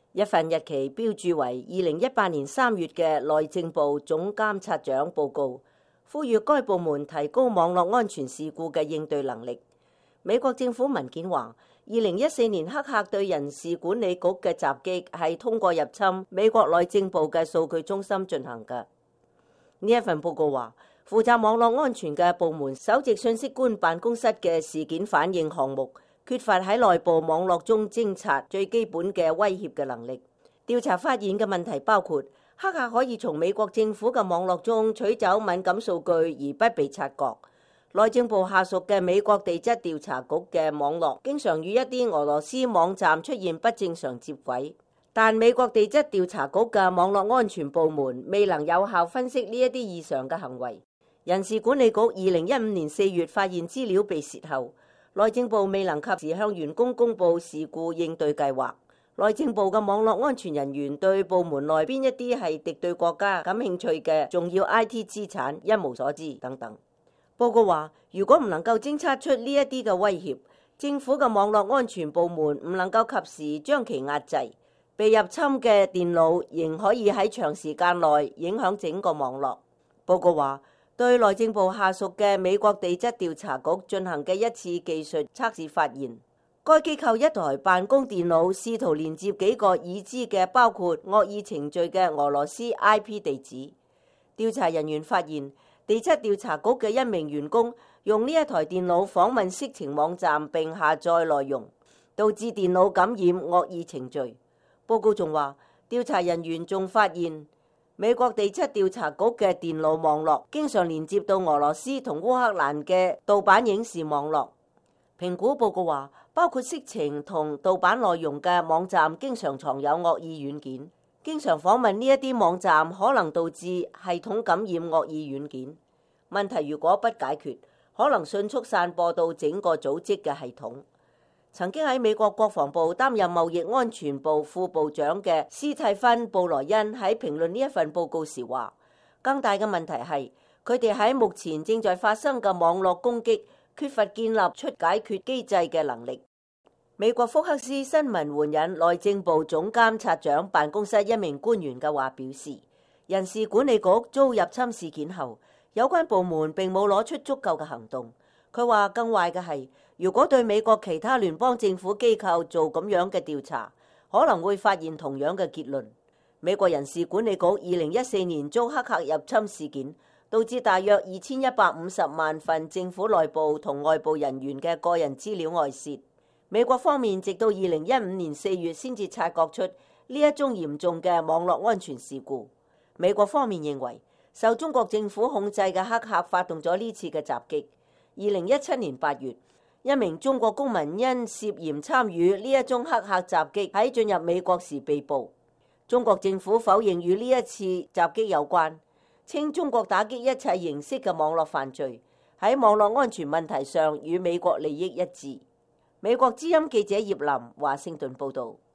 一份日期標註為2018年3月嘅內政部總監察長報告，呼籲該部門提高網絡安全事故嘅應對能力。美國政府文件話，2014年黑客對人事管理局嘅襲擊係通過入侵美國內政部嘅數據中心進行嘅。呢一份報告話，負責網絡安全嘅部門首席信息官辦公室嘅事件反應項目缺乏喺內部網絡中偵察最基本嘅威脅嘅能力。調查發現嘅問題包括，黑客可以從美國政府嘅網絡中取走敏感數據而不被察覺。內政部下屬嘅美國地質調查局嘅網絡經常與一啲俄羅斯網站出現不正常接軌，但美國地質調查局嘅網絡安全部門未能有效分析呢一啲異常嘅行為。人事管理局2015年4月發現資料被洩後，內政部未能及時向員工公佈事故應對計劃。內政部嘅網絡安全人員對部門內邊一啲係敵對國家感興趣嘅重要 IT 資產一無所知等等。報告話，如果唔能夠偵測出呢一啲嘅威脅，政府嘅網絡安全部門唔能夠及時將其壓制，被入侵嘅電腦仍可以喺長時間內影響整個網絡。報告話，對內政部下屬嘅美國地質調查局進行嘅一次技術測試發現，該機構一台辦公電腦試圖連接幾個已知嘅包括惡意程序嘅俄羅斯 IP 地址。調查人員發現，地質調查局嘅一名員工用呢一台電腦訪問色情網站並下載內容，導致電腦感染惡意程序。報告仲話，調查人員仲發現美國地質調查局嘅電腦網絡經常連接到俄羅斯同烏克蘭嘅盜版影視網絡。評估報告話，包括色情同盜版內容嘅網站經常藏有惡意軟件。經常訪問呢一啲網站可能導致系統感染惡意軟件。問題如果不解決，可能迅速散播到整個組織嘅系統。曾經喺美國國防部擔任貿易安全部副部長嘅斯蒂芬·布萊恩喺評論呢一份報告時話，更大嘅問題係佢哋喺目前正在發生嘅網絡攻擊缺乏建立出解決機制嘅能力。美國福克斯新聞援引內政部總監察長辦公室一名官員嘅話表示，人事管理局遭入侵事件後，有關部門並冇攞出足夠嘅行動。佢話更壞嘅係，如果對美國其他聯邦政府機構做咁樣嘅調查，可能會發現同樣嘅結論。美國人事管理局2014年遭黑客入侵事件，導致大約2150萬份政府內部同外部人員嘅個人資料外泄。美國方面直到2015年4月先至察覺出呢一宗嚴重嘅網絡安全事故。美國方面認為，受中國政府控制嘅黑客發動咗呢次嘅襲擊。2017年8月，一名中國公民因涉嫌參與呢一宗黑客襲擊喺進入美國時被捕。中國政府否認與呢一次襲擊有關，稱中國打擊一切形式嘅網絡犯罪，喺網絡安全問題上與美國利益一致。美國之音記者葉林華盛頓報導。